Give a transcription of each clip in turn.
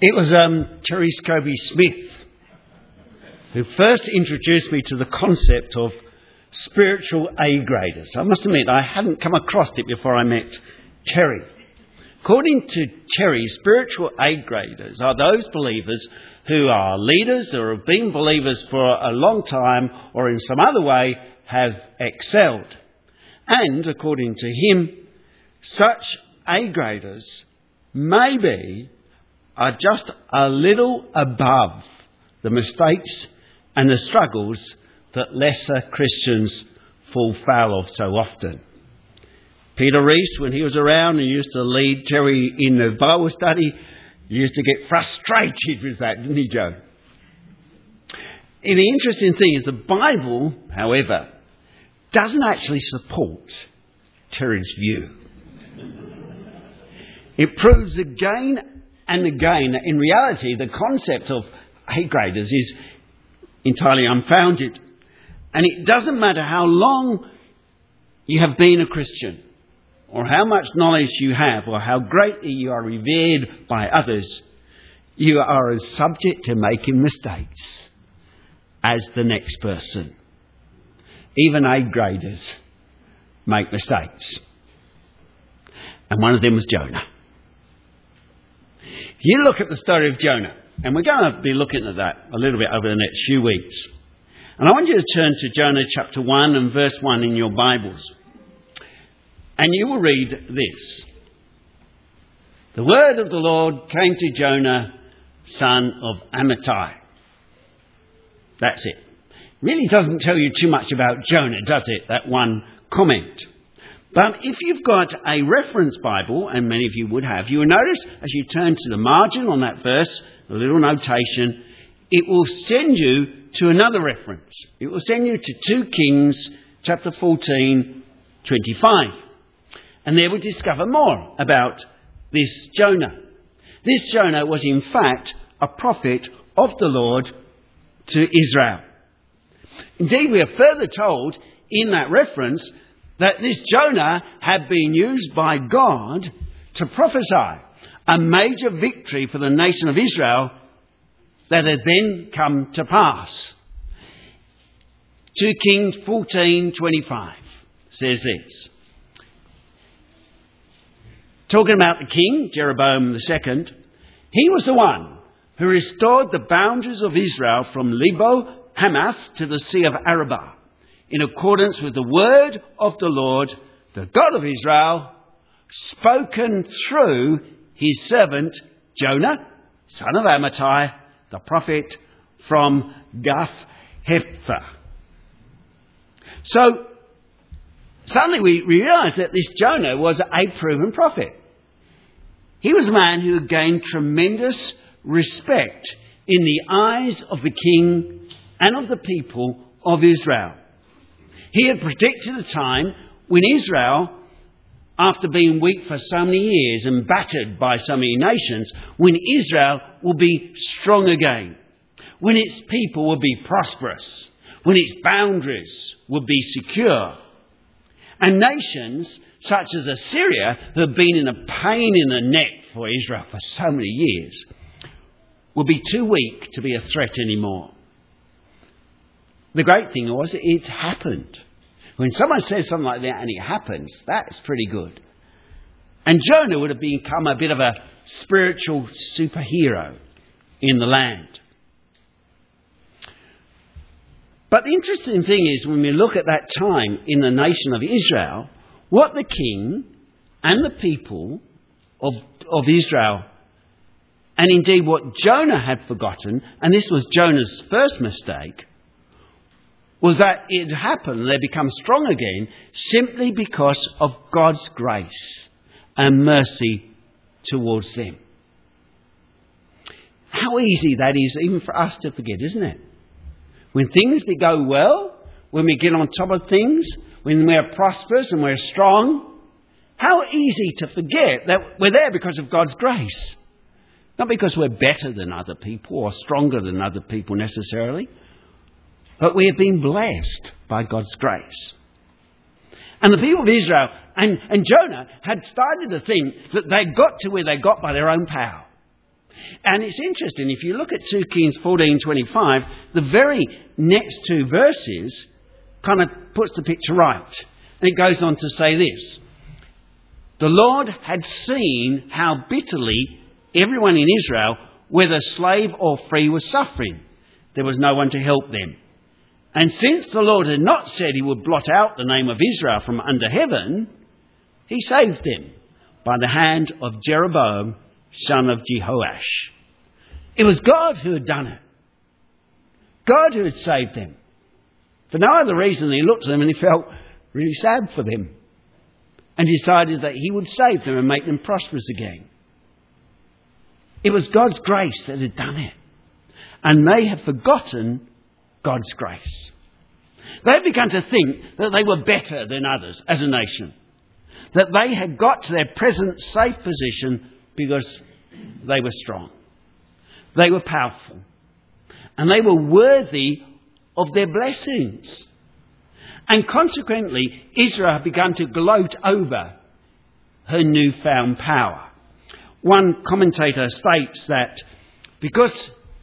It was Terry Scobie Smith who first introduced me to the concept of spiritual A-graders. I must admit, I hadn't come across it before I met Terry. According to Terry, spiritual A-graders are those believers who are leaders or have been believers for a long time or in some other way have excelled. And according to him, such A-graders maybe are just a little above the mistakes and the struggles that lesser Christians fall foul of so often. Peter Reese, when he was around and used to lead Terry in the Bible study, used to get frustrated with that, didn't he, Joe? And the interesting thing is the Bible, however, doesn't actually support Terry's view. It proves again and again that in reality the concept of A-graders is entirely unfounded. And it doesn't matter how long you have been a Christian or how much knowledge you have or how greatly you are revered by others, you are as subject to making mistakes as the next person. Even A-graders make mistakes. And one of them was Jonah. If you look at the story of Jonah, and we're going to be looking at that a little bit over the next few weeks. And I want you to turn to Jonah chapter 1 and verse 1 in your Bibles. And you will read this. The word of the Lord came to Jonah, son of Amittai. That's it. Really doesn't tell you too much about Jonah, does it? That one comment. But if you've got a reference Bible, and many of you would have, you will notice as you turn to the margin on that verse, a little notation, it will send you to another reference. It will send you to 2 Kings chapter 14, 25. And there we discover more about this Jonah. This Jonah was in fact a prophet of the Lord to Israel. Indeed, we are further told in that reference that this Jonah had been used by God to prophesy a major victory for the nation of Israel that had then come to pass. 2 Kings 14:25 says this. Talking about the king, Jeroboam II, he was the one who restored the boundaries of Israel from Lebo Hamath to the Sea of Arabah, in accordance with the word of the Lord, the God of Israel, spoken through his servant Jonah, son of Amittai, the prophet from Gath-hepher. So, suddenly we realise that this Jonah was a proven prophet. He was a man who gained tremendous respect in the eyes of the king and of the people of Israel. He had predicted a time when Israel, after being weak for so many years and battered by so many nations, when Israel will be strong again, when its people will be prosperous, when its boundaries will be secure. And nations such as Assyria, who have been in a pain in the neck for Israel for so many years, will be too weak to be a threat anymore. The great thing was it happened. When someone says something like that and it happens, that's pretty good. And Jonah would have become a bit of a spiritual superhero in the land. But the interesting thing is, when we look at that time in the nation of Israel, what the king and the people of Israel, and indeed what Jonah had forgotten, and this was Jonah's first mistake, was that it had happened, they become strong again, simply because of God's grace and mercy towards them. How easy that is even for us to forget, isn't it? When things go well, when we get on top of things, when we're prosperous and we're strong, how easy to forget that we're there because of God's grace. Not because we're better than other people or stronger than other people necessarily, but we have been blessed by God's grace. And the people of Israel and Jonah had started to think that they got to where they got by their own power. And it's interesting, if you look at 2 Kings 14:25, the very next two verses kind of puts the picture right. And it goes on to say this: the Lord had seen how bitterly everyone in Israel, whether slave or free, was suffering. There was no one to help them. And since the Lord had not said he would blot out the name of Israel from under heaven, he saved them by the hand of Jeroboam, son of Jehoash. It was God who had done it. God who had saved them. For no other reason than he looked at them and he felt really sad for them and decided that he would save them and make them prosperous again. It was God's grace that had done it. And they had forgotten God's grace. They had begun to think that they were better than others as a nation. That they had got to their present safe position because they were strong. They were powerful. And they were worthy of their blessings. And consequently, Israel had begun to gloat over her newfound power. One commentator states that because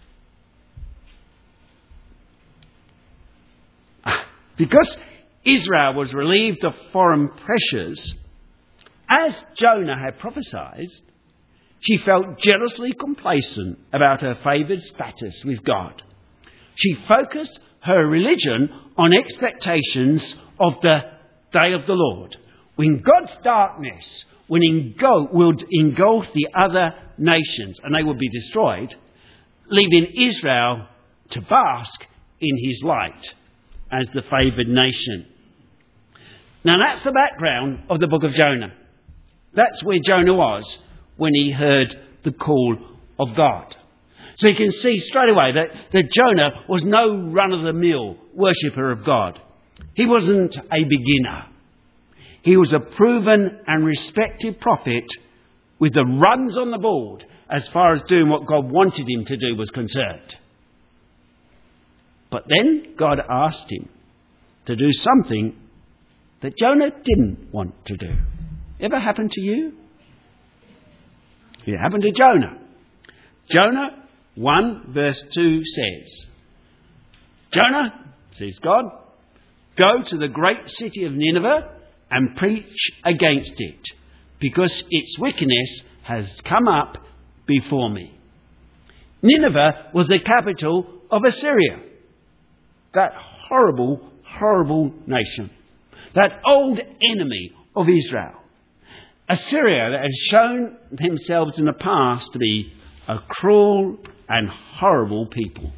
Israel was relieved of foreign pressures, as Jonah had prophesied, she felt jealously complacent about her favoured status with God. She focused her religion on expectations of the day of the Lord, when God's darkness would engulf the other nations and they would be destroyed, leaving Israel to bask in his light as the favoured nation. Now that's the background of the book of Jonah. That's where Jonah was when he heard the call of God. So you can see straight away that Jonah was no run-of-the-mill worshipper of God. He wasn't a beginner. He was a proven and respected prophet with the runs on the board as far as doing what God wanted him to do was concerned. But then God asked him to do something that Jonah didn't want to do. Ever happened to you? It happened to Jonah. Jonah 1 verse 2 says, Jonah, says God, go to the great city of Nineveh and preach against it, because its wickedness has come up before me. Nineveh was the capital of Assyria. That horrible, horrible nation. That old enemy of Israel. Assyria that had shown themselves in the past to be a cruel and horrible people.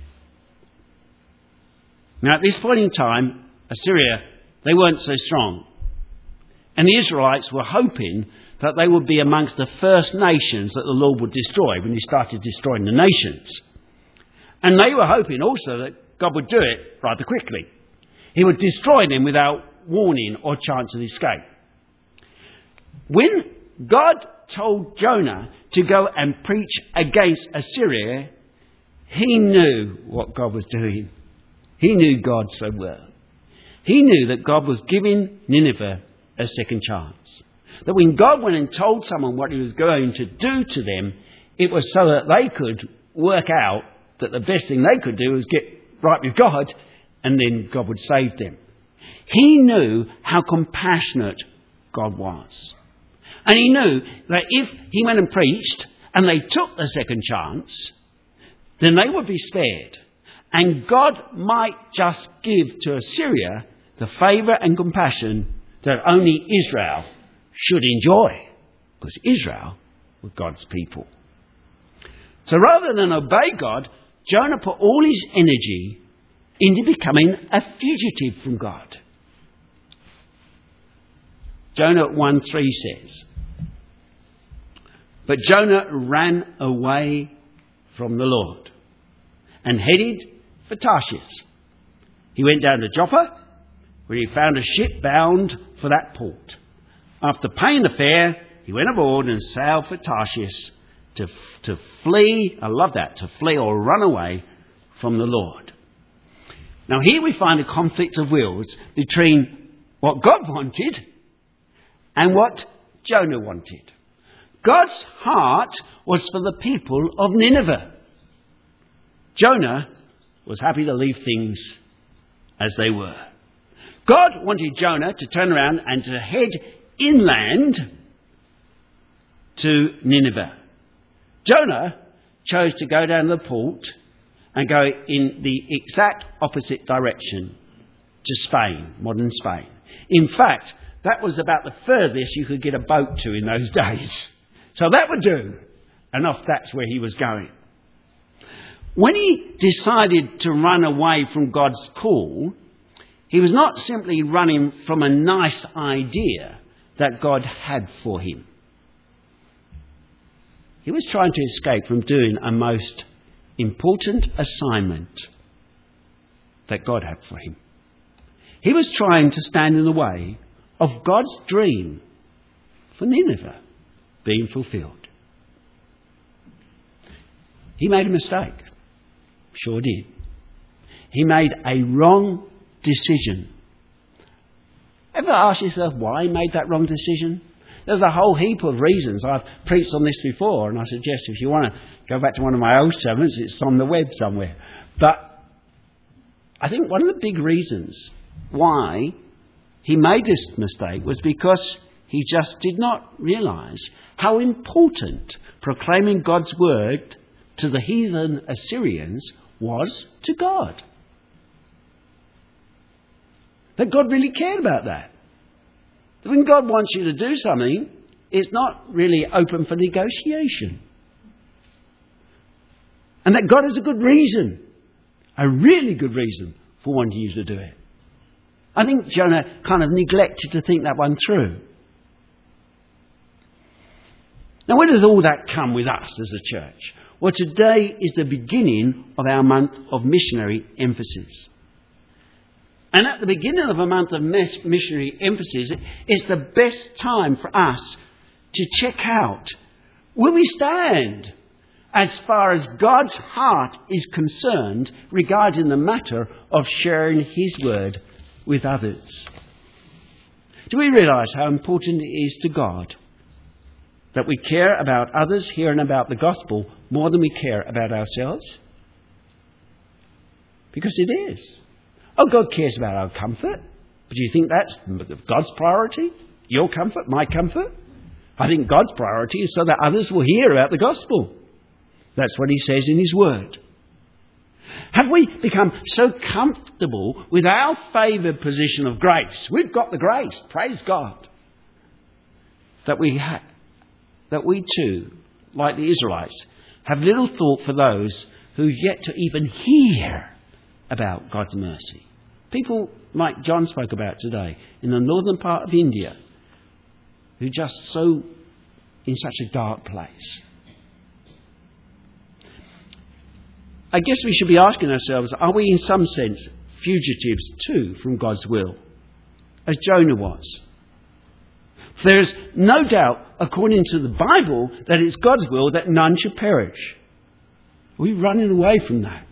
Now at this point in time, Assyria, they weren't so strong. And the Israelites were hoping that they would be amongst the first nations that the Lord would destroy when he started destroying the nations. And they were hoping also that God would do it rather quickly. He would destroy them without warning or chance of escape. When God told Jonah to go and preach against Assyria, he knew what God was doing. He knew God so well. He knew that God was giving Nineveh a second chance. That when God went and told someone what he was going to do to them, it was so that they could work out that the best thing they could do was get right with God, and then God would save them. He knew how compassionate God was. And he knew that if he went and preached and they took the second chance, then they would be spared. And God might just give to Assyria the favour and compassion that only Israel should enjoy, because Israel were God's people. So rather than obey God, Jonah put all his energy into becoming a fugitive from God. Jonah 1:3 says, but Jonah ran away from the Lord and headed for Tarshish. He went down to Joppa, where he found a ship bound for that port. After paying the fare, he went aboard and sailed for Tarshish to flee, I love that, to flee or run away from the Lord. Now here we find a conflict of wills between what God wanted and what Jonah wanted. God's heart was for the people of Nineveh. Jonah was happy to leave things as they were. God wanted Jonah to turn around and to head inland to Nineveh. Jonah chose to go down the port and go in the exact opposite direction to Spain, modern Spain. In fact, that was about the furthest you could get a boat to in those days. So that would do. And off that's where he was going. When he decided to run away from God's call, he was not simply running from a nice idea that God had for him. He was trying to escape from doing a most important assignment that God had for him. He was trying to stand in the way of God's dream for Nineveh being fulfilled. He made a mistake. Sure did. He made a wrong decision. Ever ask yourself why he made that wrong decision? There's a whole heap of reasons. I've preached on this before, and I suggest if you want to go back to one of my old sermons, it's on the web somewhere. But I think one of the big reasons why he made this mistake was because he just did not realise how important proclaiming God's word to the heathen Assyrians was to God. That God really cared about that. That when God wants you to do something, it's not really open for negotiation. And that God has a good reason, a really good reason for wanting you to do it. I think Jonah kind of neglected to think that one through. Now, where does all that come with us as a church? Well, today is the beginning of our month of missionary emphasis. And at the beginning of a month of missionary emphasis, it's the best time for us to check out where we stand as far as God's heart is concerned regarding the matter of sharing his word with others. Do we realise how important it is to God that we care about others hearing about the gospel more than we care about ourselves? Because it is. Oh, God cares about our comfort. But do you think that's God's priority? Your comfort? My comfort? I think God's priority is so that others will hear about the gospel. That's what he says in his word. Have we become so comfortable with our favoured position of grace? We've got the grace, praise God. That we too, like the Israelites, have little thought for those who've yet to even hear about God's mercy. People like John spoke about today in the northern part of India who just so in such a dark place. I guess we should be asking ourselves, are we in some sense fugitives too from God's will, as Jonah was? There's no doubt, according to the Bible, that it's God's will that none should perish. Are we running away from that?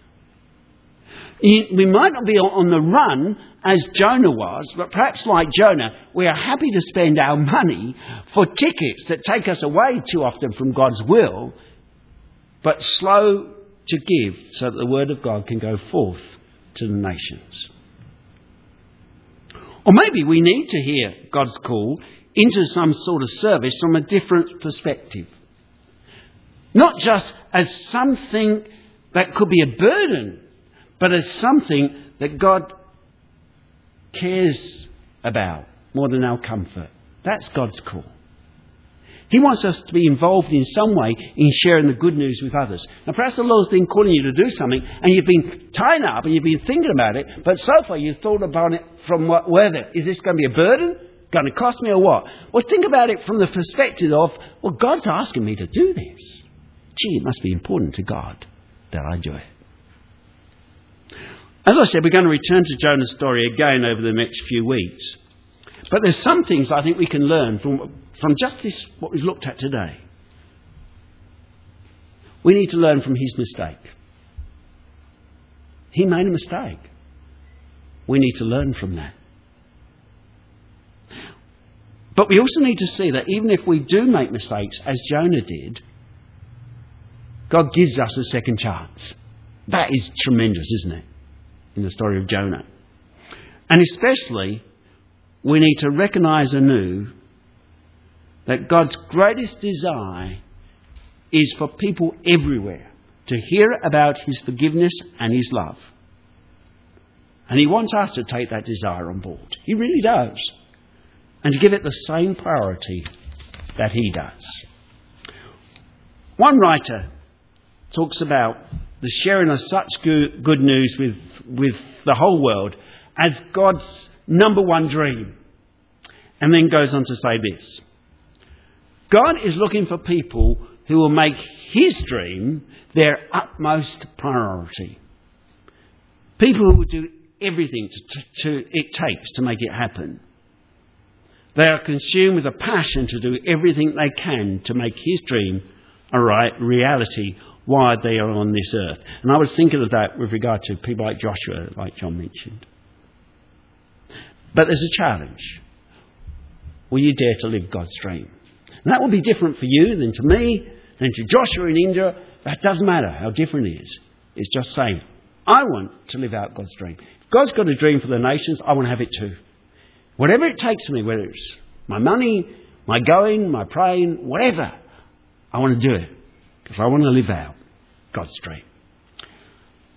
We might not be on the run as Jonah was, but perhaps like Jonah, we are happy to spend our money for tickets that take us away too often from God's will, but slow to give so that the word of God can go forth to the nations. Or maybe we need to hear God's call into some sort of service from a different perspective. Not just as something that could be a burden, but as something that God cares about more than our comfort. That's God's call. He wants us to be involved in some way in sharing the good news with others. Now, perhaps the Lord's been calling you to do something and you've been tying up and you've been thinking about it, but so far you've thought about it from whether, is this going to be a burden? Going to cost me or what? Well, think about it from the perspective of, well, God's asking me to do this. Gee, it must be important to God that I do it. As I said, we're going to return to Jonah's story again over the next few weeks. But there's some things I think we can learn from just this, what we've looked at today. We need to learn from his mistake. He made a mistake. We need to learn from that. But we also need to see that even if we do make mistakes, as Jonah did, God gives us a second chance. That is tremendous, isn't it? In the story of Jonah. And especially, we need to recognise anew that God's greatest desire is for people everywhere to hear about his forgiveness and his love. And he wants us to take that desire on board. He really does. And to give it the same priority that he does. One writer talks about the sharing of such good news with the whole world as God's number one dream. And then goes on to say this. God is looking for people who will make his dream their utmost priority. People who will do everything it takes to make it happen. They are consumed with a passion to do everything they can to make his dream a reality while they are on this earth. And I was thinking of that with regard to people like Joshua, like John mentioned. But there's a challenge. Will you dare to live God's dream? And that will be different for you than to me, than to Joshua in India. That doesn't matter how different it is. It's just saying, I want to live out God's dream. If God's got a dream for the nations, I want to have it too. Whatever it takes for me, whether it's my money, my going, my praying, whatever, I want to do it. Because I want to live out God's dream.